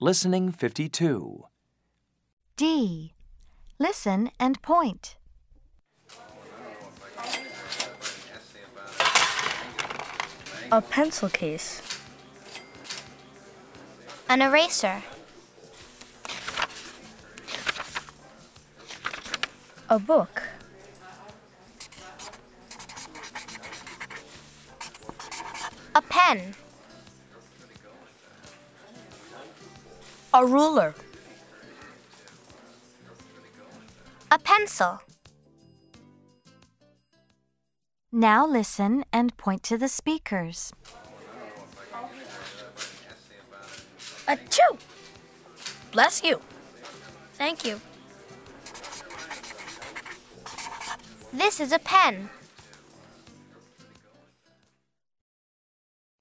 Listening 52. D. Listen and point. A pencil case. An eraser. A book. A pen. A ruler. A pencil. Now listen and point to the speakers. Achoo! Bless you. Thank you. This is a pen.